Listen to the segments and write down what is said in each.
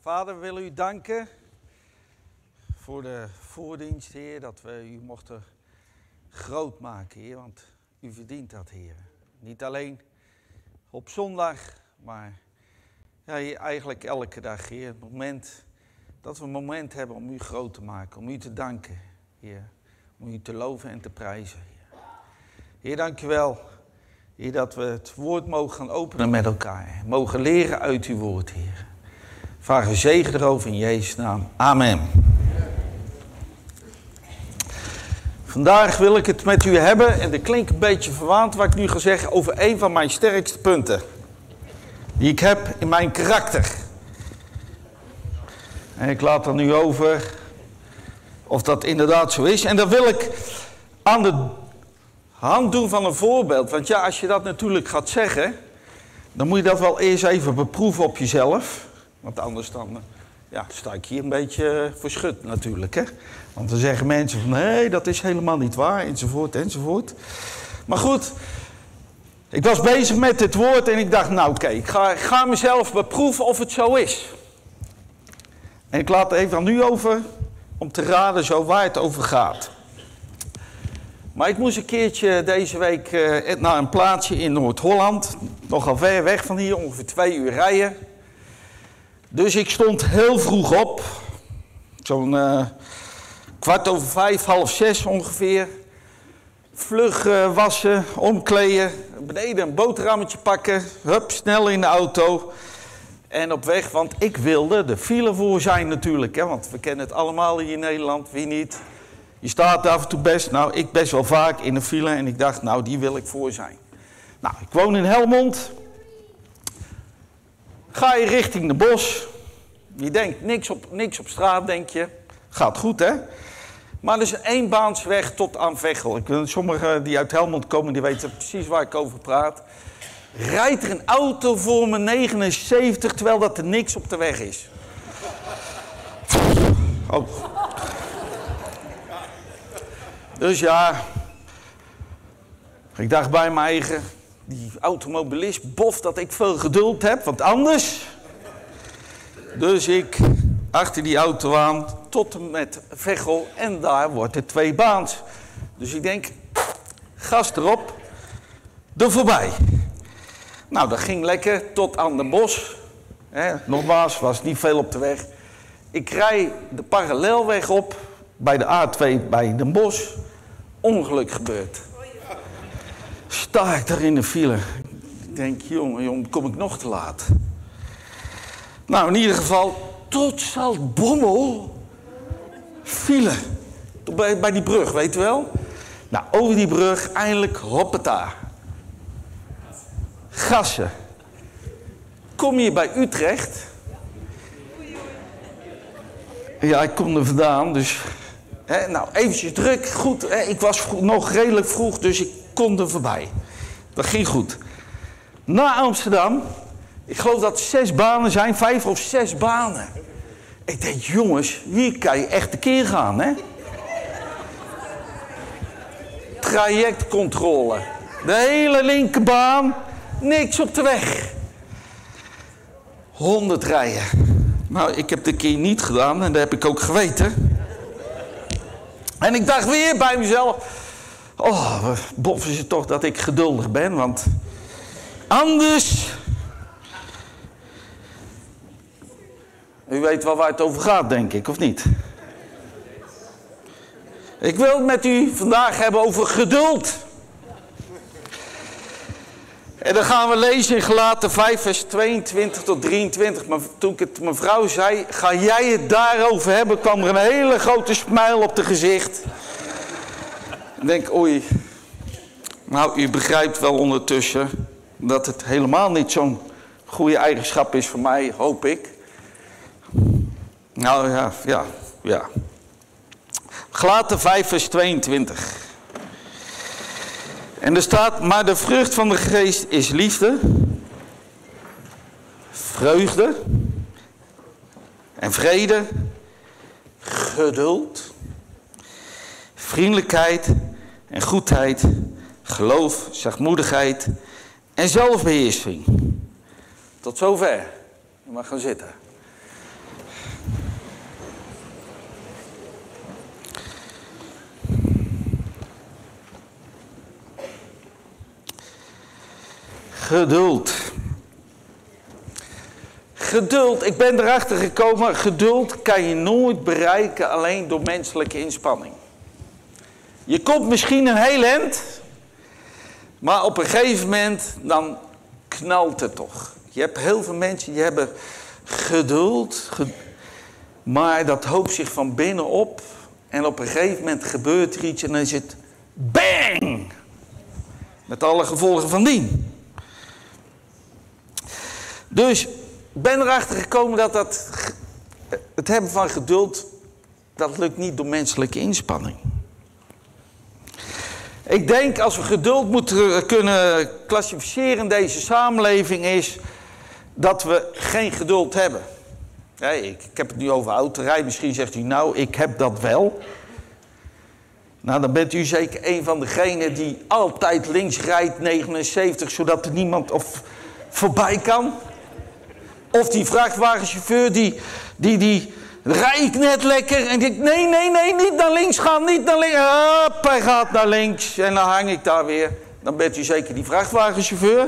Vader, we willen u danken voor de voordienst, Heer, dat we u mochten groot maken, Heer, want u verdient dat, Heer. Niet alleen op zondag, maar ja, Heer, eigenlijk elke dag, Heer. Het moment dat we een moment hebben om u groot te maken, om u te danken, Heer. Om u te loven en te prijzen, Heer. Heer, dank u wel, Heer, dat we het woord mogen gaan openen met elkaar. Mogen leren uit uw woord, Heer. Vraag uw zegen erover in Jezus' naam. Amen. Vandaag wil ik het met u hebben, en dat klinkt een beetje verwaand wat ik nu ga zeggen, over een van mijn sterkste punten. Die ik heb in mijn karakter. En ik laat er nu over of dat inderdaad zo is. En dat wil ik aan de hand doen van een voorbeeld. Want ja, als je dat natuurlijk gaat zeggen, dan moet je dat wel eerst even beproeven op jezelf. Want anders dan sta ik hier een beetje voor schut natuurlijk. Hè? Want dan zeggen mensen van nee, dat is helemaal niet waar, enzovoort, enzovoort. Maar goed, ik was bezig met dit woord en ik dacht, nou oké, ik ga mezelf beproeven of het zo is. En ik laat het even aan u over om te raden zo waar het over gaat. Maar ik moest een keertje deze week naar een plaatsje in Noord-Holland. Nogal ver weg van hier, ongeveer 2 uur rijden. Dus ik stond heel vroeg op. Zo'n 5:15, 5:30 ongeveer. Vlug wassen, omkleden, beneden een boterhammetje pakken. Hup, snel in de auto. En op weg, want ik wilde de file voor zijn natuurlijk. Hè, want we kennen het allemaal hier in Nederland, wie niet. Je staat af en toe best, nou ik best wel vaak in de file. En ik dacht, nou die wil ik voor zijn. Nou, ik woon in Helmond. Ga je richting de bos. Je denkt, niks op straat, denk je. Gaat goed, hè? Maar er is een eenbaansweg tot aan Veghel. Sommigen die uit Helmond komen, die weten precies waar ik over praat. Rijdt er een auto voor me 79, terwijl dat er niks op de weg is. Oh. Dus ja, ik dacht bij mijn eigen, die automobilist bof dat ik veel geduld heb, want anders. Dus ik achter die auto aan tot en met Veghel en daar wordt het 2 baans. Dus ik denk, gas erop, er voorbij. Nou, dat ging lekker tot aan de bos. Nogmaals, was niet veel op de weg. Ik rij de parallelweg op bij de A2 bij Den Bosch. Ongeluk gebeurd. Sta ik daar in de file. Ik denk, jongen, kom ik nog te laat. Nou, in ieder geval, tot Zaltbommel file. Bij die brug, weet je wel? Nou, over die brug, eindelijk, hoppata. Gassen. Kom je bij Utrecht? Ja, ik kom er vandaan, dus... nou, eventjes druk, goed. Ik was nog redelijk vroeg, dus ik kon er voorbij. Dat ging goed. Na Amsterdam, ik geloof dat 6 banen zijn, 5 of 6 banen. Ik denk, jongens, hier kan je echt tekeer gaan, hè? Trajectcontrole. De hele linkerbaan, niks op de weg. 100 rijden. Nou, ik heb de keer niet gedaan en dat heb ik ook geweten. En ik dacht weer bij mezelf, oh, boffen ze toch dat ik geduldig ben, want anders... U weet wel waar het over gaat, denk ik, of niet? Ik wil het met u vandaag hebben over geduld. En dan gaan we lezen in Galaten 5, vers 22 tot 23. Maar toen ik het mijn vrouw zei, ga jij het daarover hebben, kwam er een hele grote smile op de gezicht. Ik denk, oei. Nou, u begrijpt wel ondertussen dat het helemaal niet zo'n goede eigenschap is voor mij, hoop ik. Nou ja. Galaten 5, vers 22. En er staat, maar de vrucht van de geest is liefde, vreugde en vrede, geduld, vriendelijkheid en goedheid, geloof, zachtmoedigheid en zelfbeheersing. Tot zover. Je mag gaan zitten. Geduld. Geduld, ik ben erachter gekomen, geduld kan je nooit bereiken alleen door menselijke inspanning. Je komt misschien een heel eind, maar op een gegeven moment dan knalt het toch. Je hebt heel veel mensen die hebben geduld, maar dat hoopt zich van binnen op. En op een gegeven moment gebeurt er iets en dan is het bang! Met alle gevolgen van dien. Dus ik ben erachter gekomen dat het hebben van geduld, dat lukt niet door menselijke inspanning. Ik denk als we geduld moeten kunnen klassificeren in deze samenleving is dat we geen geduld hebben. Ja, ik heb het nu over autorijden. Misschien zegt u nou, ik heb dat wel. Nou, dan bent u zeker een van degenen die altijd links rijdt, 79, zodat er niemand voorbij kan. Of die vrachtwagenchauffeur die rijdt net lekker en denkt, nee, niet naar links gaan, niet naar links. Hop, hij gaat naar links en dan hang ik daar weer. Dan bent u zeker die vrachtwagenchauffeur.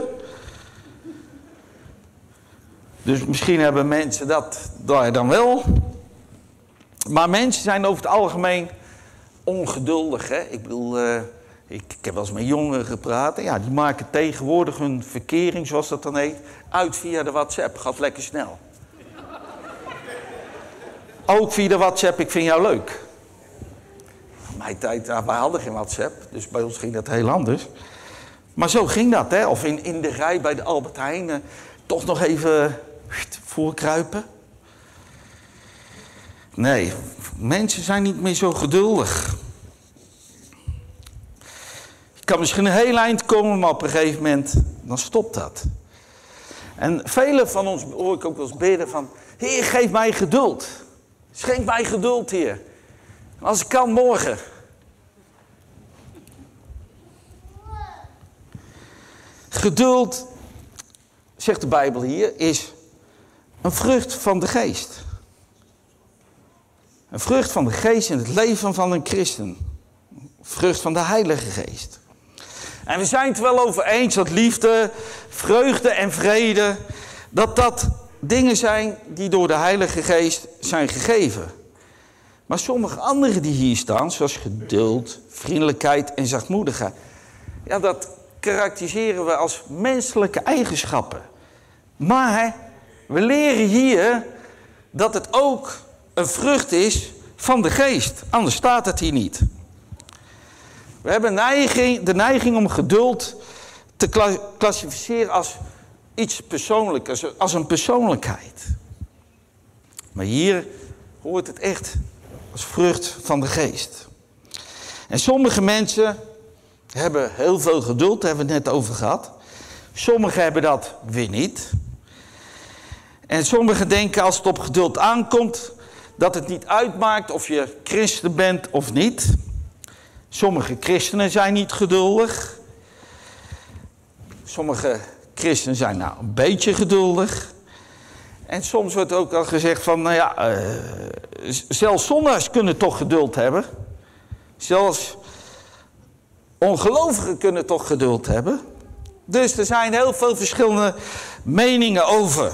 Dus misschien hebben mensen dat daar dan wel. Maar mensen zijn over het algemeen ongeduldig. Hè? Ik bedoel, ik heb wel eens met jongeren gepraat. Ja, die maken tegenwoordig hun verkering, zoals dat dan heet, uit via de WhatsApp. Gaat lekker snel. Ook via de WhatsApp, ik vind jou leuk. In mijn tijd, wij hadden geen WhatsApp, dus bij ons ging dat heel anders. Maar zo ging dat, hè. Of in de rij bij de Albert Heijn, toch nog even voorkruipen. Nee, mensen zijn niet meer zo geduldig. Je kan misschien een heel eind komen, maar op een gegeven moment, dan stopt dat. En velen van ons hoor ik ook wel eens bidden van, Heer, geef mij geduld. Schenk mij geduld, Heer. Als ik kan, morgen. Geduld, zegt de Bijbel hier, is een vrucht van de geest. Een vrucht van de geest in het leven van een christen. Een vrucht van de Heilige Geest. En we zijn het wel over eens dat liefde, vreugde en vrede, dat dingen zijn die door de Heilige Geest zijn gegeven. Maar sommige andere die hier staan, zoals geduld, vriendelijkheid en zachtmoedigheid, ja, dat karakteriseren we als menselijke eigenschappen. Maar we leren hier dat het ook een vrucht is van de geest. Anders staat het hier niet. We hebben de neiging om geduld te klassificeren als iets persoonlijks, als een persoonlijkheid. Maar hier hoort het echt als vrucht van de geest. En sommige mensen hebben heel veel geduld, daar hebben we het net over gehad. Sommigen hebben dat weer niet. En sommigen denken als het op geduld aankomt, dat het niet uitmaakt of je christen bent of niet. Sommige christenen zijn niet geduldig. Sommige christenen zijn nou een beetje geduldig. En soms wordt ook al gezegd van, nou ja, zelfs zondaars kunnen toch geduld hebben. Zelfs ongelovigen kunnen toch geduld hebben. Dus er zijn heel veel verschillende meningen over.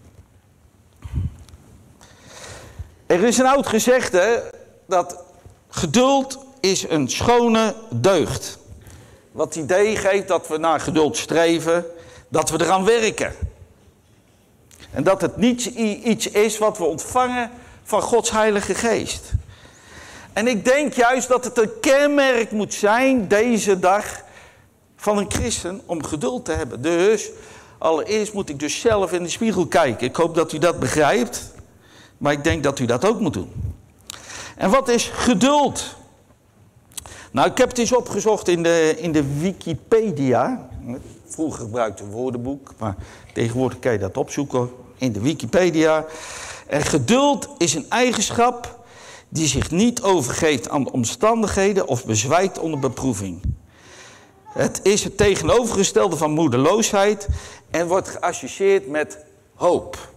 Er is een oud gezegde dat geduld is een schone deugd. Wat het idee geeft dat we naar geduld streven, dat we eraan werken. En dat het niet iets is wat we ontvangen van Gods Heilige Geest. En ik denk juist dat het een kenmerk moet zijn deze dag van een christen om geduld te hebben. Dus allereerst moet ik dus zelf in de spiegel kijken. Ik hoop dat u dat begrijpt. Maar ik denk dat u dat ook moet doen. En wat is geduld? Nou, ik heb het eens opgezocht in de Wikipedia. Vroeger gebruikte een woordenboek, maar tegenwoordig kan je dat opzoeken in de Wikipedia. En geduld is een eigenschap die zich niet overgeeft aan de omstandigheden of bezwijkt onder beproeving. Het is het tegenovergestelde van moedeloosheid en wordt geassocieerd met hoop.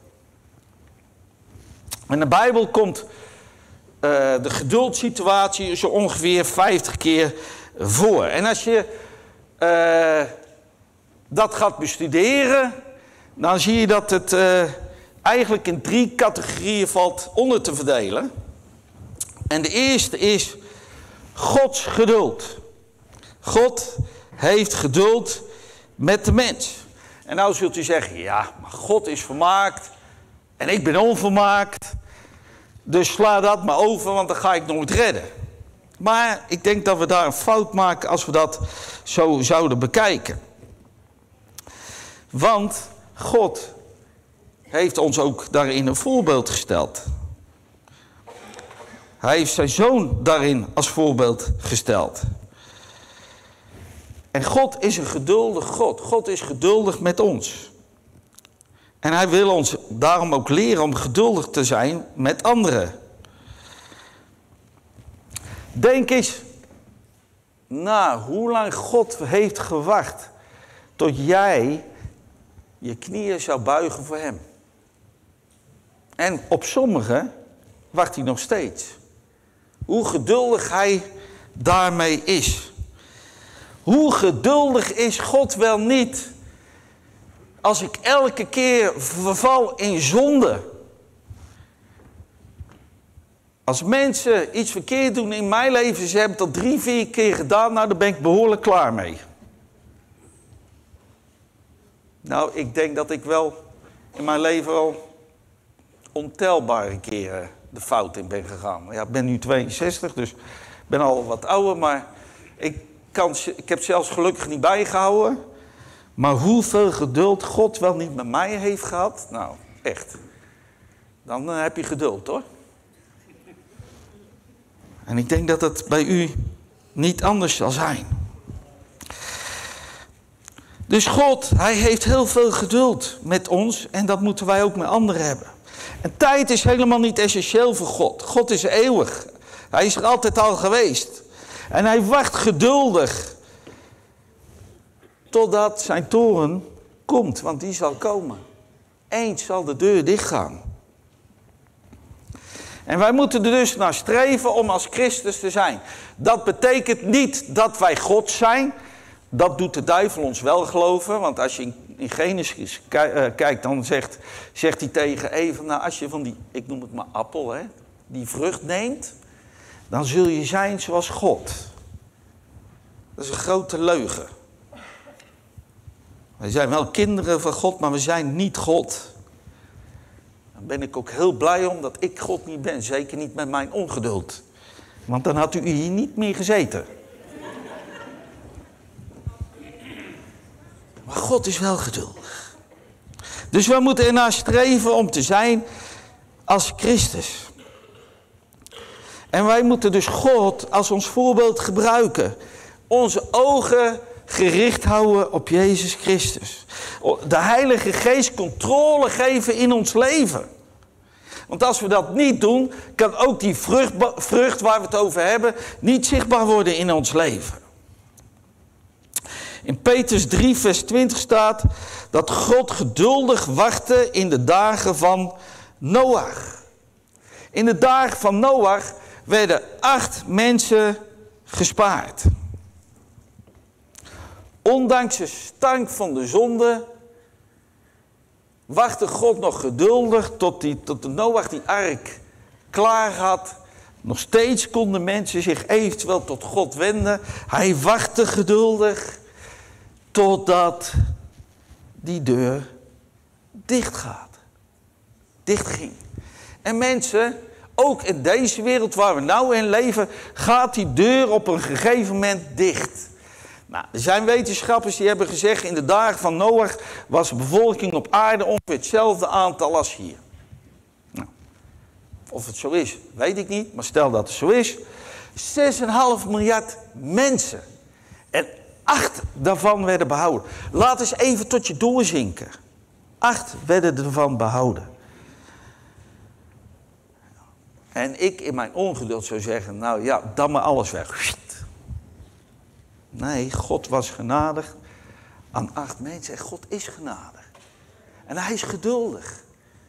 In de Bijbel komt de geduldssituatie zo ongeveer 50 keer voor. En als je dat gaat bestuderen, dan zie je dat het eigenlijk in 3 categorieën valt onder te verdelen. En de eerste is Gods geduld. God heeft geduld met de mens. En nou zult u zeggen, ja, maar God is volmaakt en ik ben onvolmaakt. Dus sla dat maar over, want dan ga ik nooit redden. Maar ik denk dat we daar een fout maken als we dat zo zouden bekijken. Want God heeft ons ook daarin een voorbeeld gesteld. Hij heeft zijn zoon daarin als voorbeeld gesteld. En God is een geduldig God. God is geduldig met ons. En hij wil ons daarom ook leren om geduldig te zijn met anderen. Denk eens na hoe lang God heeft gewacht tot jij je knieën zou buigen voor hem. En op sommigen wacht hij nog steeds. Hoe geduldig hij daarmee is. Hoe geduldig is God wel niet als ik elke keer verval in zonde. Als mensen iets verkeerd doen in mijn leven, ze hebben dat 3, 4 keer gedaan, nou, daar ben ik behoorlijk klaar mee. Nou, ik denk dat ik wel in mijn leven al ontelbare keren de fout in ben gegaan. Ja, ik ben nu 62, dus ik ben al wat ouder, maar ik heb zelfs gelukkig niet bijgehouden. Maar hoeveel geduld God wel niet met mij heeft gehad, nou, echt. Dan heb je geduld, hoor. En ik denk dat het bij u niet anders zal zijn. Dus God, hij heeft heel veel geduld met ons en dat moeten wij ook met anderen hebben. En tijd is helemaal niet essentieel voor God. God is eeuwig. Hij is er altijd al geweest. En hij wacht geduldig totdat zijn toorn komt, want die zal komen. Eens zal de deur dichtgaan. En wij moeten er dus naar streven om als Christus te zijn. Dat betekent niet dat wij God zijn. Dat doet de duivel ons wel geloven. Want als je in Genesis kijkt, dan zegt hij tegen Eva, nou, als je van die, ik noem het maar appel, hè, die vrucht neemt, dan zul je zijn zoals God. Dat is een grote leugen. Wij zijn wel kinderen van God, maar we zijn niet God. Daar ben ik ook heel blij om dat ik God niet ben. Zeker niet met mijn ongeduld. Want dan had u hier niet meer gezeten. Maar God is wel geduldig. Dus we moeten ernaar streven om te zijn als Christus. En wij moeten dus God als ons voorbeeld gebruiken. Onze ogen gericht houden op Jezus Christus. De Heilige Geest controle geven in ons leven. Want als we dat niet doen, kan ook die vrucht waar we het over hebben niet zichtbaar worden in ons leven. In Petrus 3 vers 20 staat dat God geduldig wachtte in de dagen van Noach. In de dagen van Noach werden 8 mensen gespaard. Ondanks de stank van de zonde wachtte God nog geduldig tot de Noach die ark klaar had. Nog steeds konden mensen zich eventueel tot God wenden. Hij wachtte geduldig totdat die deur dichtging. En mensen, ook in deze wereld waar we nou in leven, gaat die deur op een gegeven moment dicht. Nou, er zijn wetenschappers die hebben gezegd, in de dagen van Noach was de bevolking op aarde ongeveer hetzelfde aantal als hier. Nou, of het zo is, weet ik niet, maar stel dat het zo is. 6,5 miljard mensen. En 8 daarvan werden behouden. Laat eens even tot je doorzinken. 8 werden ervan behouden. En ik in mijn ongeduld zou zeggen, nou ja, dan maar alles weg. Nee, God was genadig aan 8 mensen. En God is genadig. En hij is geduldig.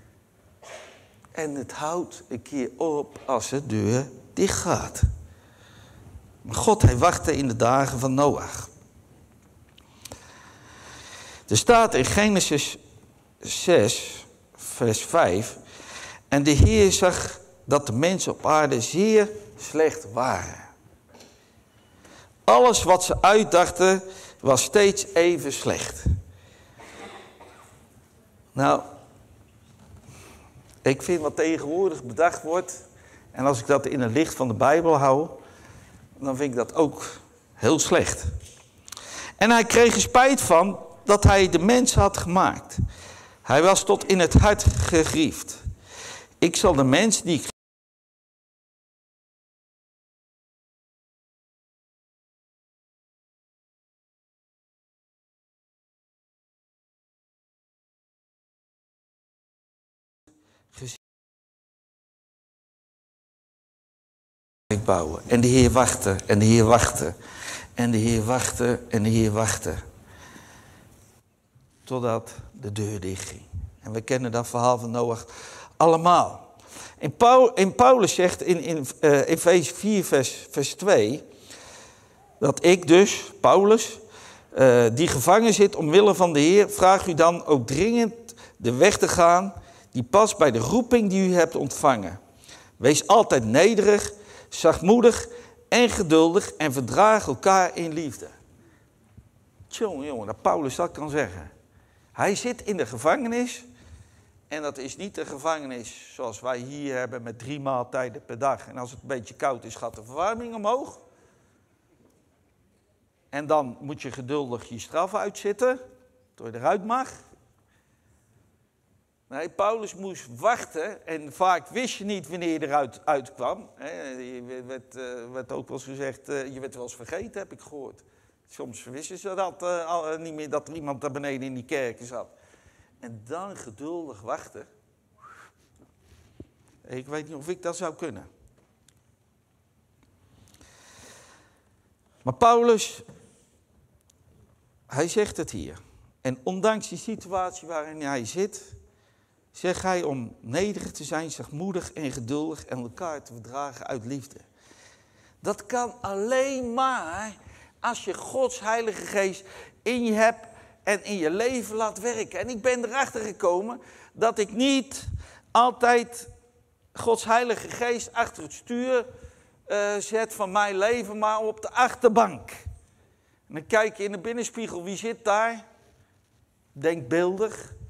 En het houdt een keer op als de deur dicht gaat. Maar God, hij wachtte in de dagen van Noach. Er staat in Genesis 6, vers 5. En de Heer zag dat de mensen op aarde zeer slecht waren. Alles wat ze uitdachten was steeds even slecht. Nou, ik vind wat tegenwoordig bedacht wordt, en als ik dat in het licht van de Bijbel hou, dan vind ik dat ook heel slecht. En hij kreeg er spijt van dat hij de mens had gemaakt. Hij was tot in het hart gegriefd. Ik zal de mens die ik bouwen. En de Heer wachtte, en de Heer wachtte. En de Heer wachtte, en de Heer wachtte. Totdat de deur dichtging. En we kennen dat verhaal van Noach allemaal. En Paulus zegt in Efeze 4 vers 2... dat ik dus, Paulus, die gevangen zit omwille van de Heer, vraag u dan ook dringend de weg te gaan die past bij de roeping die u hebt ontvangen. Wees altijd nederig, zachtmoedig en geduldig en verdraag elkaar in liefde. Jongen, dat Paulus dat kan zeggen. Hij zit in de gevangenis en dat is niet de gevangenis zoals wij hier hebben met 3 maaltijden per dag. En als het een beetje koud is, gaat de verwarming omhoog. En dan moet je geduldig je straf uitzitten, tot je eruit mag. Nee, Paulus moest wachten en vaak wist je niet wanneer je eruit uitkwam. Je werd ook wel eens gezegd, je werd wel eens vergeten, heb ik gehoord. Soms wisten ze dat niet meer, dat er iemand daar beneden in die kerken zat. En dan geduldig wachten. Ik weet niet of ik dat zou kunnen. Maar Paulus, hij zegt het hier. En ondanks die situatie waarin hij zit, zegt hij om nederig te zijn, zachtmoedig en geduldig en elkaar te verdragen uit liefde. Dat kan alleen maar als je Gods Heilige Geest in je hebt en in je leven laat werken. En ik ben erachter gekomen dat ik niet altijd Gods Heilige Geest achter het stuur zet van mijn leven, maar op de achterbank. En dan kijk je in de binnenspiegel, wie zit daar? Denkbeeldig.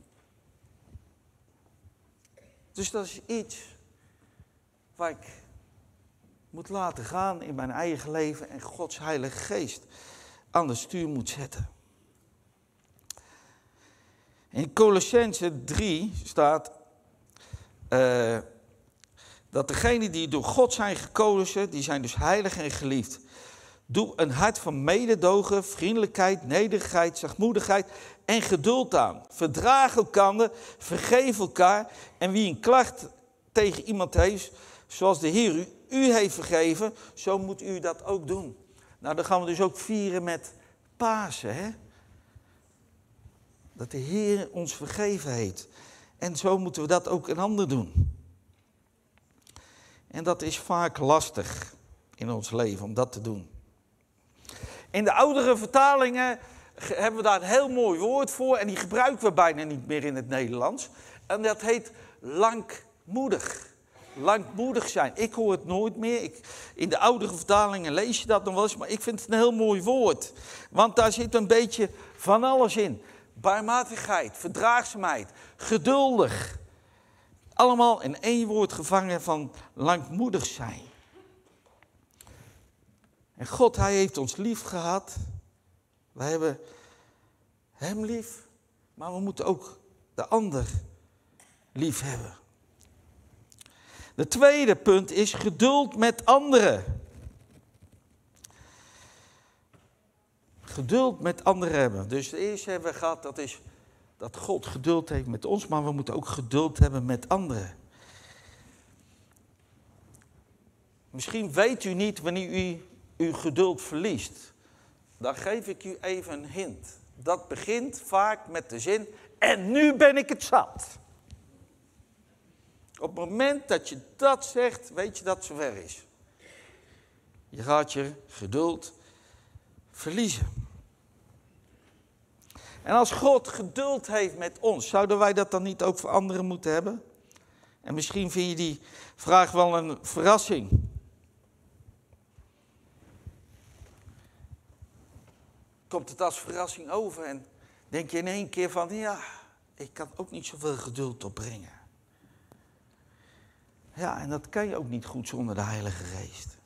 Dus dat is iets waar ik moet laten gaan in mijn eigen leven en Gods Heilige Geest aan de stuur moet zetten. In Colossenzen 3 staat dat degenen die door God zijn gekozen, die zijn dus heilig en geliefd. Doe een hart van mededogen, vriendelijkheid, nederigheid, zachtmoedigheid en geduld aan. Verdraag elkaar, vergeef elkaar. En wie een klacht tegen iemand heeft, zoals de Heer u heeft vergeven, zo moet u dat ook doen. Nou, dan gaan we dus ook vieren met Pasen, hè? Dat de Heer ons vergeven heeft. En zo moeten we dat ook een ander doen. En dat is vaak lastig in ons leven om dat te doen. In de oudere vertalingen hebben we daar een heel mooi woord voor. En die gebruiken we bijna niet meer in het Nederlands. En dat heet langmoedig. Langmoedig zijn. Ik hoor het nooit meer. In de oudere vertalingen lees je dat nog wel eens. Maar ik vind het een heel mooi woord. Want daar zit een beetje van alles in. Barmhartigheid, verdraagzaamheid, geduldig. Allemaal in één woord gevangen van langmoedig zijn. En God, hij heeft ons lief gehad. Wij hebben hem lief. Maar we moeten ook de ander lief hebben. De tweede punt is geduld met anderen. Geduld met anderen hebben. Dus de eerste hebben we gehad, dat is dat God geduld heeft met ons, maar we moeten ook geduld hebben met anderen. Misschien weet u niet wanneer u uw geduld verliest. Dan geef ik u even een hint. Dat begint vaak met de zin, en nu ben ik het zat. Op het moment dat je dat zegt, weet je dat het zover is. Je gaat je geduld verliezen. En als God geduld heeft met ons, zouden wij dat dan niet ook voor anderen moeten hebben? En misschien vind je die vraag wel een verrassing. Komt het als verrassing over en denk je in één keer van, ja, ik kan ook niet zoveel geduld opbrengen. Ja, en dat kan je ook niet goed zonder de Heilige Geest.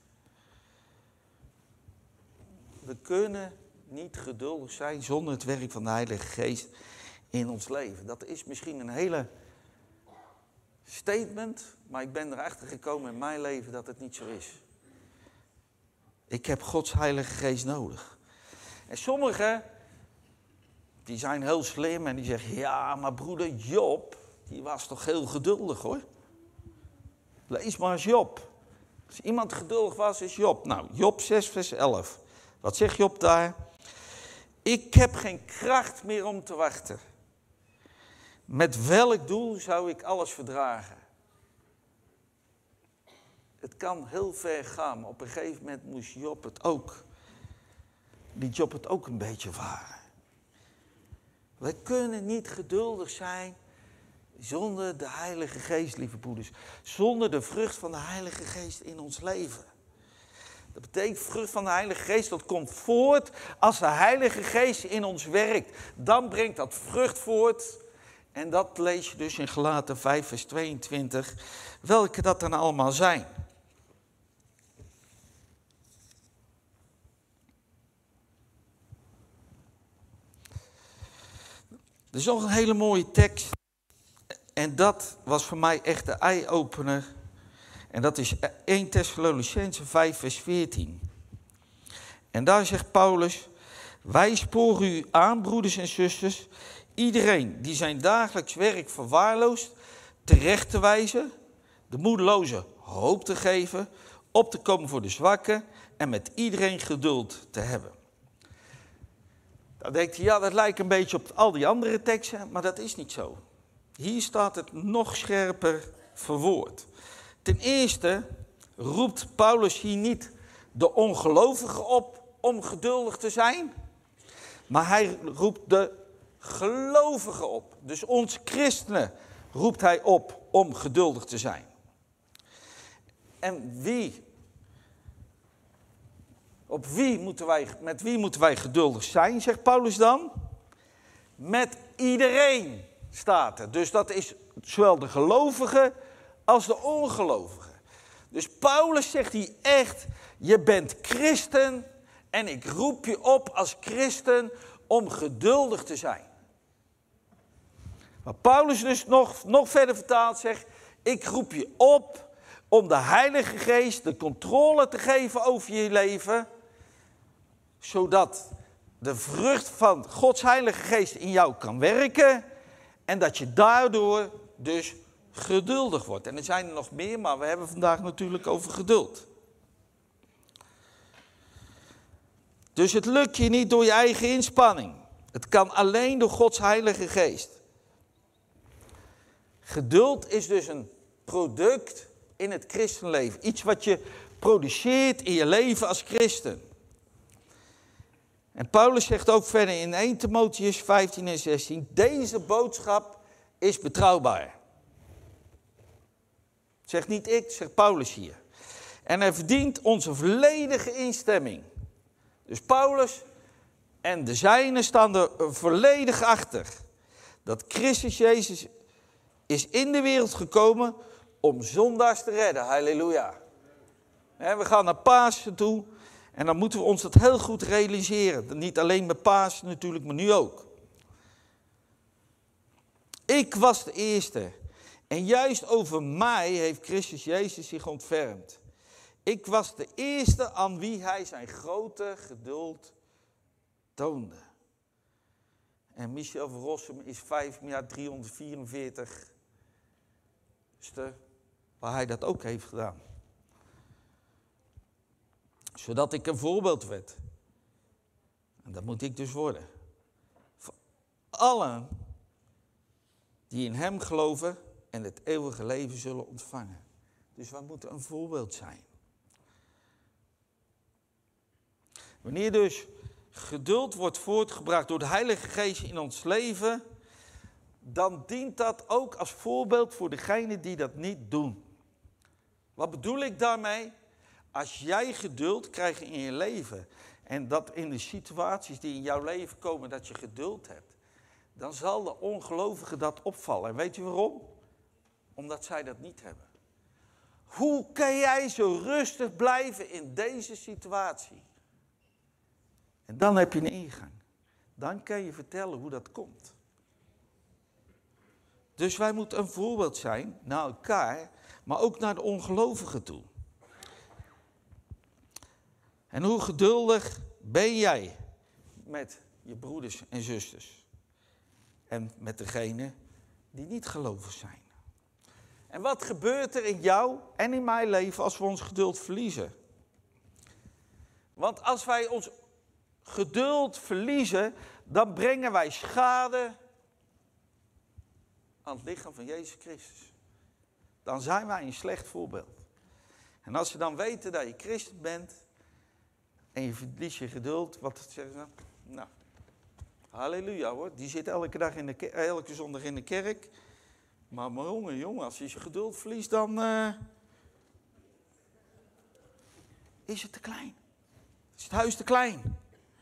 We kunnen niet geduldig zijn zonder het werk van de Heilige Geest in ons leven. Dat is misschien een hele statement, maar ik ben erachter gekomen in mijn leven dat het niet zo is. Ik heb Gods Heilige Geest nodig. En sommigen, die zijn heel slim en die zeggen, ja, maar broeder Job, die was toch heel geduldig hoor. Lees maar eens Job. Als iemand geduldig was, is Job. Nou, Job 6 vers 11. Wat zegt Job daar? Ik heb geen kracht meer om te wachten. Met welk doel zou ik alles verdragen? Het kan heel ver gaan, maar op een gegeven moment moest Job het ook. Liet Job het ook een beetje varen. Wij kunnen niet geduldig zijn zonder de Heilige Geest, lieve broeders. Zonder de vrucht van de Heilige Geest in ons leven. Dat betekent, vrucht van de Heilige Geest, dat komt voort als de Heilige Geest in ons werkt. Dan brengt dat vrucht voort. En dat lees je dus in Galaten 5 vers 22. Welke dat dan allemaal zijn. Er is nog een hele mooie tekst. En dat was voor mij echt de eye-opener. En dat is 1 Thessalonicenzen 5 vers 14. En daar zegt Paulus, wij sporen u aan, broeders en zusters, iedereen die zijn dagelijks werk verwaarloost, terecht te wijzen, de moedeloze hoop te geven, op te komen voor de zwakken en met iedereen geduld te hebben. Dan denkt hij, ja, dat lijkt een beetje op al die andere teksten, maar dat is niet zo. Hier staat het nog scherper verwoord. Ten eerste roept Paulus hier niet de ongelovigen op om geduldig te zijn, maar hij roept de gelovigen op. Dus ons christenen roept hij op om geduldig te zijn. En met wie moeten wij geduldig zijn, zegt Paulus dan? Met iedereen staat er. Dus dat is zowel de gelovigen als de ongelovigen. Dus Paulus zegt hier echt, je bent christen en ik roep je op als christen om geduldig te zijn. Maar Paulus dus nog verder vertaald zegt, ik roep je op om de Heilige Geest de controle te geven over je leven, zodat de vrucht van Gods Heilige Geest in jou kan werken en dat je daardoor dus geduldig wordt. En er zijn er nog meer, maar we hebben vandaag natuurlijk over geduld. Dus het lukt je niet door je eigen inspanning. Het kan alleen door Gods Heilige Geest. Geduld is dus een product in het christenleven. Iets wat je produceert in je leven als christen. En Paulus zegt ook verder in 1 Timotheüs 15 en 16. Deze boodschap is betrouwbaar. Zegt niet ik, zegt Paulus hier. En hij verdient onze volledige instemming. Dus Paulus en de zijnen staan er volledig achter. Dat Christus Jezus is in de wereld gekomen om zondaars te redden. Halleluja. We gaan naar Pasen toe. En dan moeten we ons dat heel goed realiseren. Niet alleen met Pasen natuurlijk, maar nu ook. Ik was de eerste. En juist over mij heeft Christus Jezus zich ontfermd. Ik was de eerste aan wie hij zijn grote geduld toonde. En Michel van Rossum is 5.344 waar hij dat ook heeft gedaan. Zodat ik een voorbeeld werd. En dat moet ik dus worden. Voor allen die in hem geloven en het eeuwige leven zullen ontvangen. Dus we moeten een voorbeeld zijn. Wanneer dus geduld wordt voortgebracht door de Heilige Geest in ons leven, dan dient dat ook als voorbeeld voor degenen die dat niet doen. Wat bedoel ik daarmee? Als jij geduld krijgt in je leven en dat in de situaties die in jouw leven komen dat je geduld hebt, dan zal de ongelovige dat opvallen. En weet je waarom? Omdat zij dat niet hebben. Hoe kan jij zo rustig blijven in deze situatie? En dan heb je een ingang. Dan kan je vertellen hoe dat komt. Dus wij moeten een voorbeeld zijn naar elkaar, maar ook naar de ongelovigen toe. En hoe geduldig ben jij met je broeders en zusters? En met degenen die niet gelovig zijn? En wat gebeurt er in jou en in mijn leven als we ons geduld verliezen? Want als wij ons geduld verliezen, dan brengen wij schade aan het lichaam van Jezus Christus. Dan zijn wij een slecht voorbeeld. En als ze dan weten dat je christen bent en je verliest je geduld, wat zeggen ze dan? Nou, halleluja hoor, die zit elke zondag in de kerk. Maar jongen, als je je geduld verliest, dan is het te klein. Is het huis te klein.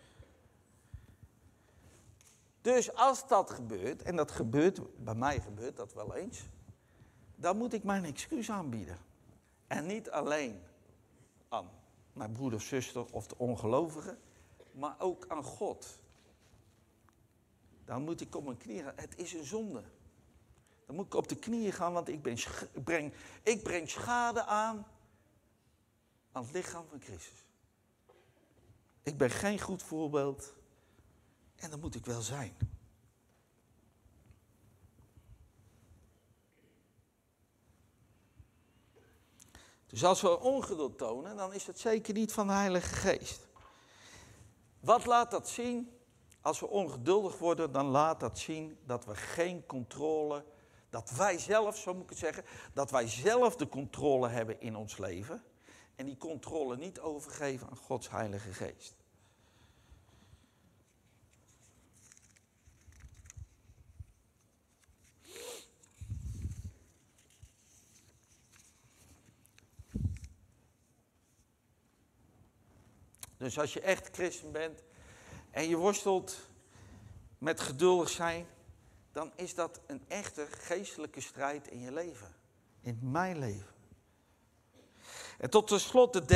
Dus als dat gebeurt, en dat gebeurt, bij mij gebeurt dat wel eens, dan moet ik mijn excuus aanbieden. En niet alleen aan mijn broeder of zuster of de ongelovigen, maar ook aan God. Dan moet ik op mijn knieën gaan. Het is een zonde. Dan moet ik op de knieën gaan, want ik breng schade aan het lichaam van Christus. Ik ben geen goed voorbeeld en dat moet ik wel zijn. Dus als we ongeduld tonen, dan is het zeker niet van de Heilige Geest. Wat laat dat zien? Als we ongeduldig worden, dan laat dat zien dat we geen controle, dat wij zelf, zo moet ik het zeggen, dat wij zelf de controle hebben in ons leven. En die controle niet overgeven aan Gods Heilige Geest. Dus als je echt christen bent en je worstelt met geduldig zijn, dan is dat een echte geestelijke strijd in je leven. In mijn leven. En tot slot de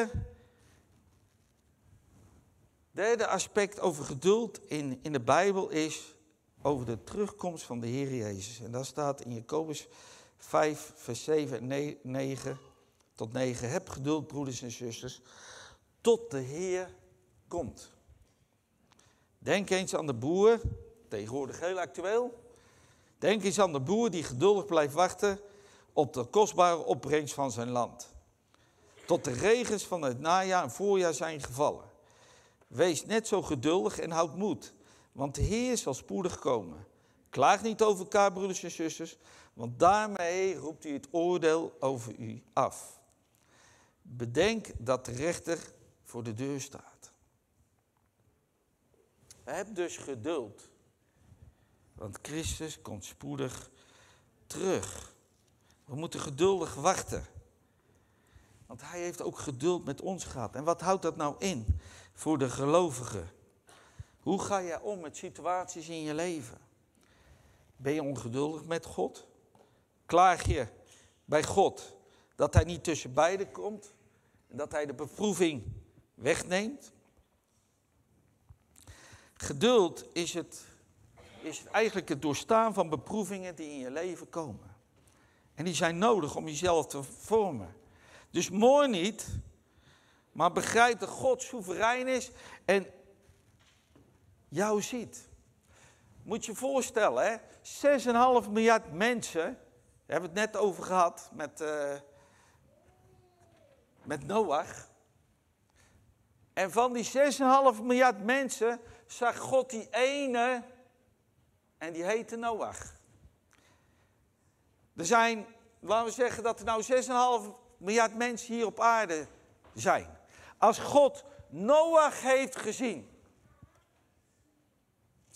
derde aspect over geduld in de Bijbel is over de terugkomst van de Heer Jezus. En dat staat in Jacobus 5, vers 7 en 9 tot 9. Heb geduld, broeders en zusters, tot de Heer komt. Denk eens aan de boer, tegenwoordig heel actueel. Denk eens aan de boer die geduldig blijft wachten op de kostbare opbrengst van zijn land. Tot de regens van het najaar en voorjaar zijn gevallen. Wees net zo geduldig en houd moed, want de Heer zal spoedig komen. Klaag niet over elkaar, broeders en zusters, want daarmee roept u het oordeel over u af. Bedenk dat de rechter voor de deur staat. Heb dus geduld, want Christus komt spoedig terug. We moeten geduldig wachten. Want hij heeft ook geduld met ons gehad. En wat houdt dat nou in voor de gelovigen? Hoe ga je om met situaties in je leven? Ben je ongeduldig met God? Klaag je bij God dat hij niet tussen beiden komt? En dat hij de beproeving wegneemt? Geduld is eigenlijk het doorstaan van beproevingen die in je leven komen. En die zijn nodig om jezelf te vormen. Dus mooi niet, maar begrijp dat God soeverein is en jou ziet. Moet je je voorstellen, hè? 6,5 miljard mensen, daar hebben we het net over gehad met Noach. En van die 6,5 miljard mensen zag God die ene en die heette Noach. Er zijn, laten we zeggen dat er nou 6,5 miljard mensen hier op aarde zijn. Als God Noach heeft gezien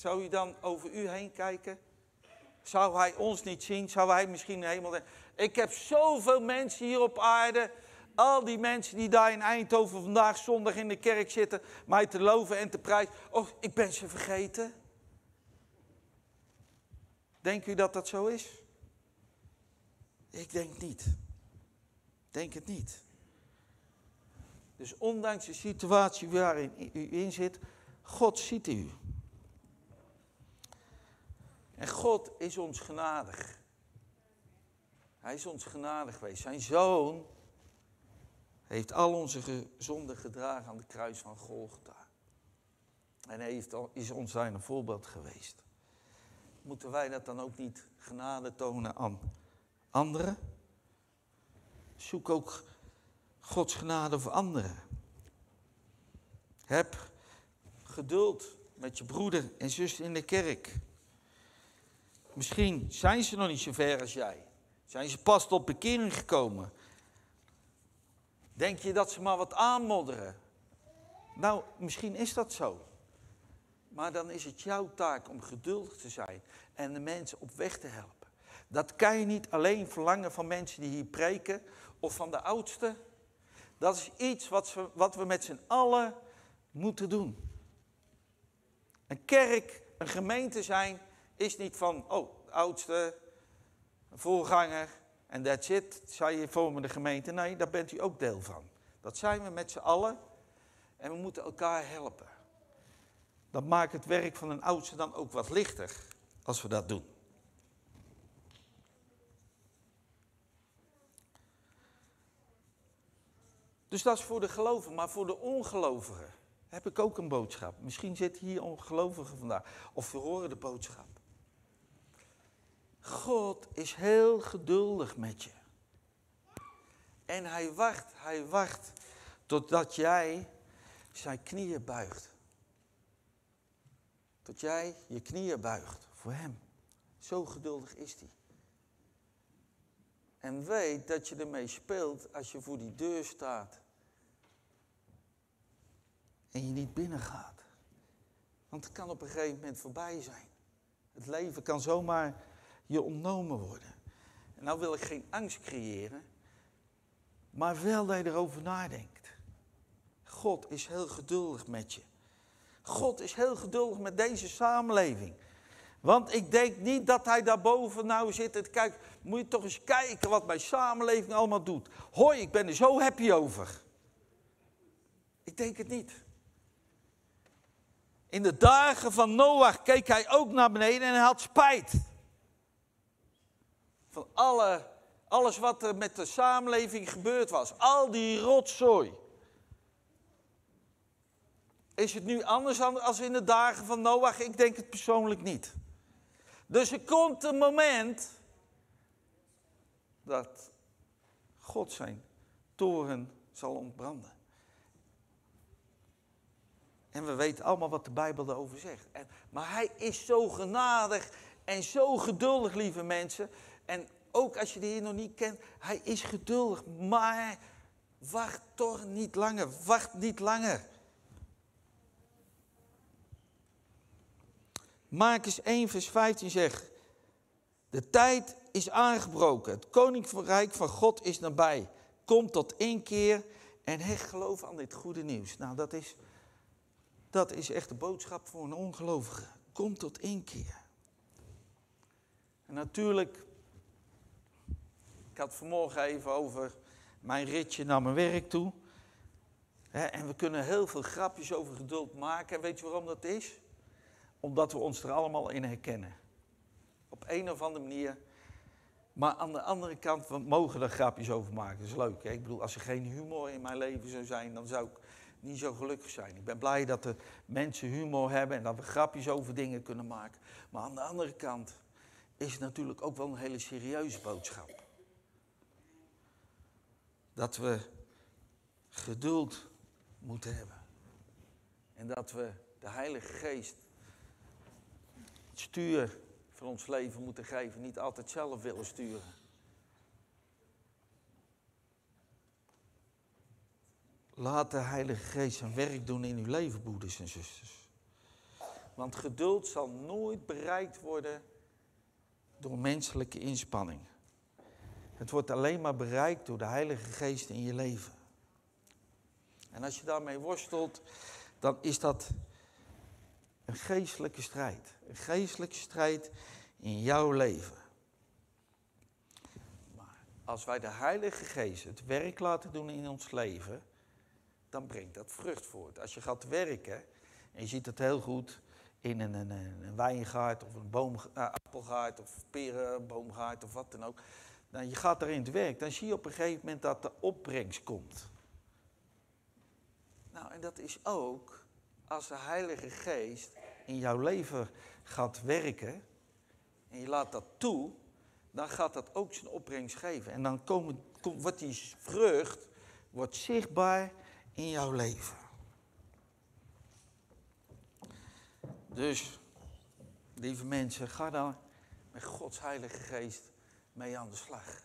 Zou hij dan over u heen kijken? Zou hij ons niet zien? Zou hij misschien helemaal... Ik heb zoveel mensen hier op aarde. Al die mensen die daar in Eindhoven vandaag zondag in de kerk zitten. Mij te loven en te prijzen. Oh, ik ben ze vergeten. Denkt u dat dat zo is? Ik denk niet. Denk het niet. Dus ondanks de situatie waarin u in zit, God ziet u. En God is ons genadig. Hij is ons genadig geweest. Zijn zoon heeft al onze zonden gedragen aan de kruis van Golgotha. En hij is ons daar een voorbeeld geweest. Moeten wij dat dan ook niet genade tonen aan anderen? Zoek ook Gods genade voor anderen. Heb geduld met je broeder en zus in de kerk. Misschien zijn ze nog niet zo ver als jij. Zijn ze pas tot bekering gekomen. Denk je dat ze maar wat aanmodderen? Nou, misschien is dat zo. Maar dan is het jouw taak om geduldig te zijn en de mensen op weg te helpen. Dat kan je niet alleen verlangen van mensen die hier preken of van de oudsten. Dat is iets wat we met z'n allen moeten doen. Een kerk, een gemeente zijn, is niet van, oh, de oudste, een voorganger en that's it. Zij vormen de gemeente. Nee, daar bent u ook deel van. Dat zijn we met z'n allen en we moeten elkaar helpen. Dat maakt het werk van een oudste dan ook wat lichter als we dat doen. Dus dat is voor de gelovigen, maar voor de ongelovigen heb ik ook een boodschap. Misschien zitten hier ongelovigen vandaag, of we horen de boodschap. God is heel geduldig met je. En hij wacht totdat jij zijn knieën buigt. Tot jij je knieën buigt voor hem. Zo geduldig is hij. En weet dat je ermee speelt als je voor die deur staat. En je niet binnen gaat. Want het kan op een gegeven moment voorbij zijn. Het leven kan zomaar je ontnomen worden. En nou wil ik geen angst creëren. Maar wel dat je erover nadenkt. God is heel geduldig met je. God is heel geduldig met deze samenleving. Want ik denk niet dat hij daarboven nou zit en kijkt. Moet je toch eens kijken wat mijn samenleving allemaal doet. Hoi, ik ben er zo happy over. Ik denk het niet. In de dagen van Noach keek hij ook naar beneden en hij had spijt. Van alles wat er met de samenleving gebeurd was. Al die rotzooi. Is het nu anders als in de dagen van Noach? Ik denk het persoonlijk niet. Dus er komt een moment dat God zijn toren zal ontbranden. En we weten allemaal wat de Bijbel daarover zegt. Maar hij is zo genadig en zo geduldig, lieve mensen. En ook als je de Heer nog niet kent, hij is geduldig. Maar wacht toch niet langer, wacht niet langer. Markus 1 vers 15 zegt, de tijd is aangebroken, het koninkrijk van God is nabij. Kom tot inkeer en hecht geloof aan dit goede nieuws. Nou, dat is echt de boodschap voor een ongelovige. Kom tot inkeer. En natuurlijk, ik had vanmorgen even over mijn ritje naar mijn werk toe. En we kunnen heel veel grapjes over geduld maken. En weet je waarom dat is? Omdat we ons er allemaal in herkennen. Op een of andere manier. Maar aan de andere kant, we mogen er grapjes over maken. Dat is leuk. Hè? Ik bedoel, als er geen humor in mijn leven zou zijn, dan zou ik niet zo gelukkig zijn. Ik ben blij dat er mensen humor hebben en dat we grapjes over dingen kunnen maken. Maar aan de andere kant is het natuurlijk ook wel een hele serieuze boodschap. Dat we geduld moeten hebben. En dat we de Heilige Geest het stuur van ons leven moeten geven. Niet altijd zelf willen sturen. Laat de Heilige Geest zijn werk doen in uw leven, broeders en zusters. Want geduld zal nooit bereikt worden door menselijke inspanning. Het wordt alleen maar bereikt door de Heilige Geest in je leven. En als je daarmee worstelt, dan is dat een geestelijke strijd. Een geestelijke strijd in jouw leven. Maar als wij de Heilige Geest het werk laten doen in ons leven, dan brengt dat vrucht voort. Als je gaat werken, en je ziet het heel goed in een wijngaard of een appelgaard of perenboomgaard of wat dan ook. Nou, je gaat erin het werk, dan zie je op een gegeven moment dat de opbrengst komt. Nou, en dat is ook als de Heilige Geest in jouw leven gaat werken en je laat dat toe, dan gaat dat ook zijn opbrengst geven. En dan wordt die vrucht zichtbaar in jouw leven. Dus, lieve mensen, ga daar met Gods Heilige Geest mee aan de slag.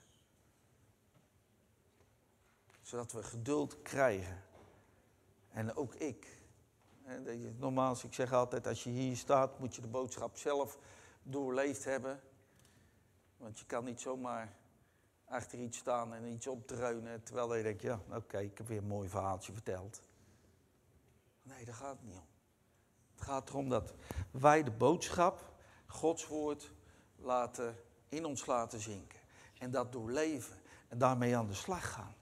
Zodat we geduld krijgen. En ook ik. Nogmaals, ik zeg altijd, als je hier staat, moet je de boodschap zelf doorleefd hebben. Want je kan niet zomaar achter iets staan en iets opdreunen, terwijl je denkt, ja, oké, ik heb weer een mooi verhaaltje verteld. Nee, daar gaat het niet om. Het gaat erom dat wij de boodschap, Gods woord, in ons laten zinken. En dat doorleven en daarmee aan de slag gaan.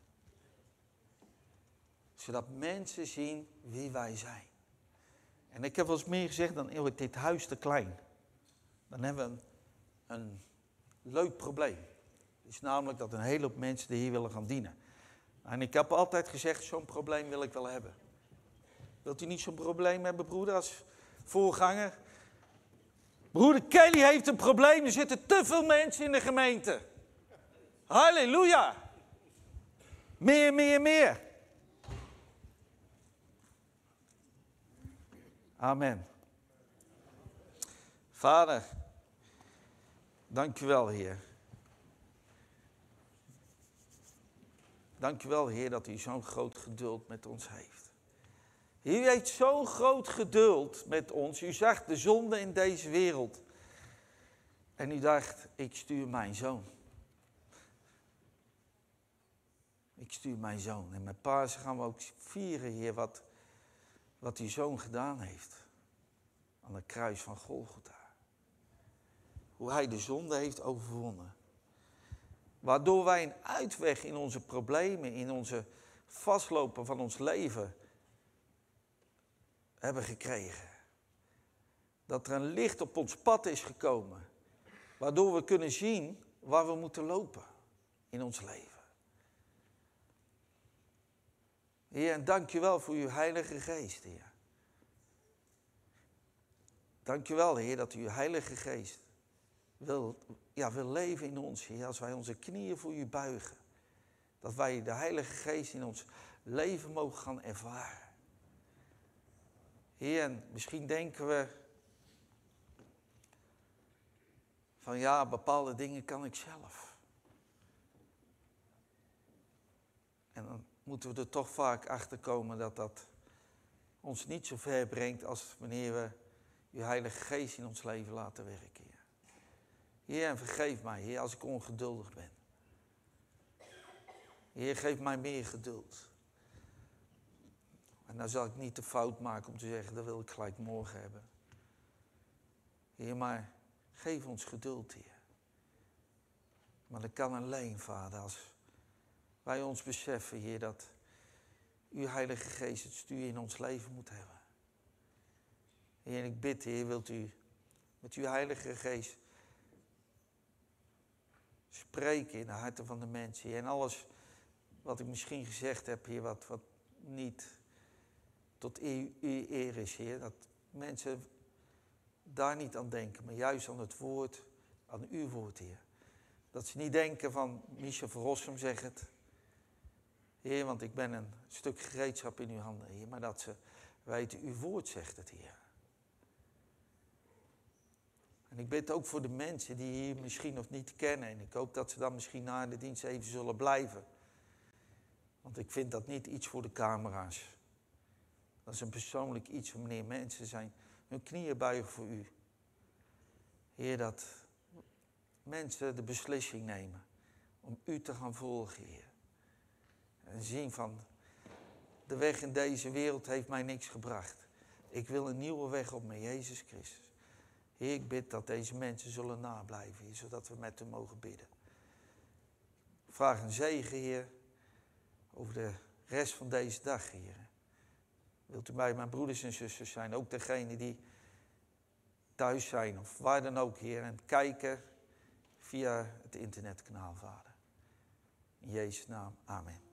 Zodat mensen zien wie wij zijn. En ik heb wel eens meer gezegd dan ooit, dit huis te klein. Dan hebben we een leuk probleem. Het is namelijk dat een hele hoop mensen die hier willen gaan dienen. En ik heb altijd gezegd, zo'n probleem wil ik wel hebben. Wilt u niet zo'n probleem hebben, broeder, als voorganger? Broeder Kelly heeft een probleem, er zitten te veel mensen in de gemeente. Halleluja! Meer, meer, meer. Amen. Vader, dank u wel, Heer. Dank u wel, Heer, dat u zo'n groot geduld met ons heeft. U heeft zo'n groot geduld met ons. U zag de zonde in deze wereld. En u dacht, ik stuur mijn zoon. Ik stuur mijn zoon. En met Pasen gaan we ook vieren, Heer, wat uw zoon gedaan heeft. Aan het kruis van Golgotha. Hoe hij de zonde heeft overwonnen. Waardoor wij een uitweg in onze problemen, in onze vastlopen van ons leven hebben gekregen. Dat er een licht op ons pad is gekomen. Waardoor we kunnen zien waar we moeten lopen in ons leven. Heer, en dank je wel voor uw Heilige Geest, Heer. Dank je wel, Heer, dat uw Heilige Geest wil leven in ons, Heer. Als wij onze knieën voor u buigen. Dat wij de Heilige Geest in ons leven mogen gaan ervaren. Heer, en misschien denken we van ja, bepaalde dingen kan ik zelf. En dan moeten we er toch vaak achter komen dat dat ons niet zo ver brengt als wanneer we uw Heilige Geest in ons leven laten werken, Heer. Heer, en vergeef mij, Heer, als ik ongeduldig ben. Heer, geef mij meer geduld. En dan zal ik niet de fout maken om te zeggen, dat wil ik gelijk morgen hebben. Heer, maar geef ons geduld, Heer. Maar dat kan alleen, Vader, als wij ons beseffen, Heer, dat uw Heilige Geest het stuur in ons leven moet hebben. Heer, en ik bid, Heer, wilt u met uw Heilige Geest spreken in de harten van de mensen, Heer. En alles wat ik misschien gezegd heb, Heer, wat niet tot uw eer is, Heer. Dat mensen daar niet aan denken, maar juist aan het woord, aan uw woord, Heer. Dat ze niet denken van, Michel van Rossum zegt het. Heer, want ik ben een stuk gereedschap in uw handen, Heer. Maar dat ze weten, uw woord zegt het, Heer. En ik bid ook voor de mensen die hier misschien nog niet kennen. En ik hoop dat ze dan misschien na de dienst even zullen blijven. Want ik vind dat niet iets voor de camera's. Dat is een persoonlijk iets wanneer mensen zijn hun knieën buigen voor u. Heer, dat mensen de beslissing nemen om u te gaan volgen, Heer. En zien van, de weg in deze wereld heeft mij niks gebracht. Ik wil een nieuwe weg op met Jezus Christus. Heer, ik bid dat deze mensen zullen nablijven, Heer, zodat we met hem mogen bidden. Ik vraag een zegen, Heer, over de rest van deze dag, Heer. Wilt u bij mijn broeders en zusters zijn, ook degenen die thuis zijn of waar dan ook, Heer, en kijken via het internetkanaal, Vader. In Jezus' naam, amen.